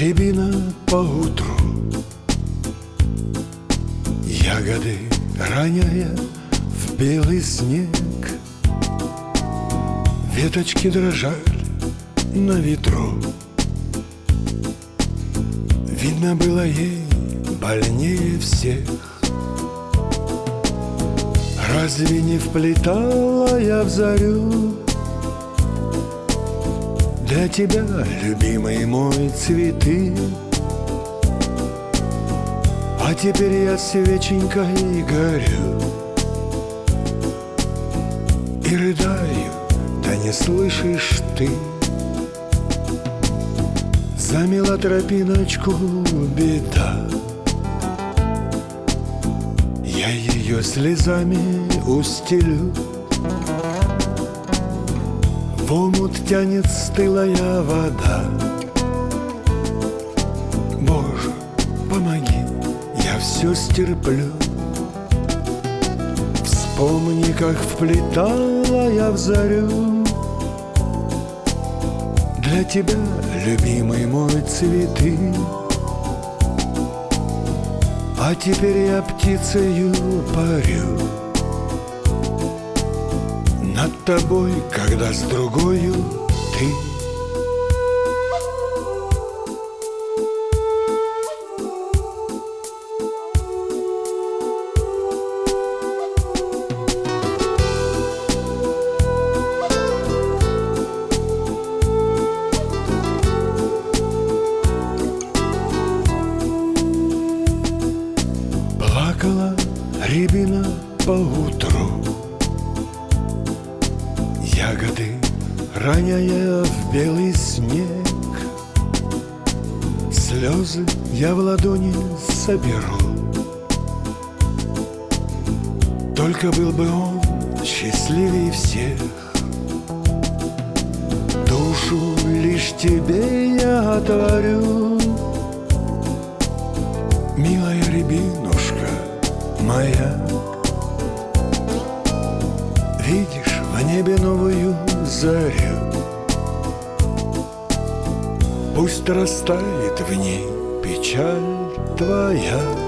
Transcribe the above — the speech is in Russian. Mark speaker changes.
Speaker 1: рябина поутру, ягоды роняя в белый снег. Веточки дрожали на ветру. Видно было ей больнее всех. Разве не вплетала я в зарю для тебя, любимый мой, цветы? А теперь я свеченькой горю и рыдаю, да не слышишь ты. Замела тропиночку беда, я ее слезами устелю. В омут тянет стылая вода. Боже, помоги, я все стерплю. Вспомни, как вплетала я в зарю для тебя, любимый мой, цветы. А теперь я птицею парю над тобой, когда с другою ты. Плакала рябина поутру, ягоды роняя в белый снег. Слезы я в ладони соберу, только был бы он счастливей всех. Душу лишь тебе я отворю, милая рябинушка моя. Видишь в небе новую зарю, пусть растает в ней печаль твоя.